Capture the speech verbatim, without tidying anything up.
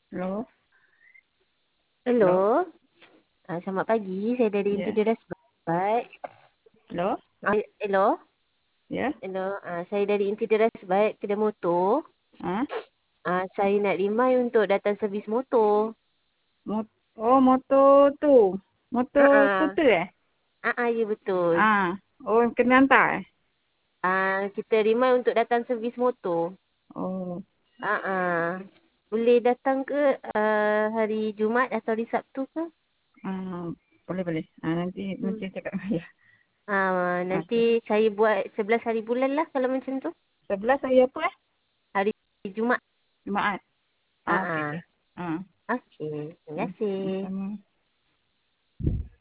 Hello. Hello. Hello. Ah, selamat pagi. Saya dari Ya. Interior Sebaik. Hello. Ah, hello. Ya. Hello. Ah, saya dari Interior Sebaik kedai motor. Ah. Ah, saya nak remind untuk datang servis motor. Mot oh, motor tu. Ah, Motor ah, skuter eh? ah, ah, ya betul. Ah. Oh, kena hantar eh? Ah, kita remind untuk datang servis motor. Oh. Ah, ah. Boleh datang ke ah, hari Jumaat atau hari Sabtu ke? Ah, boleh boleh. Ah, nanti Hmm. nanti cakap ya. Ah, nanti Okey. saya buat sebelas hari bulan lah kalau macam tu. Sebelas hari apa eh? Hari Jumaat. Jumaat. Ah, Ah, okey ah. okey. Ah. Okey. Terima Hmm. kasih. Sama.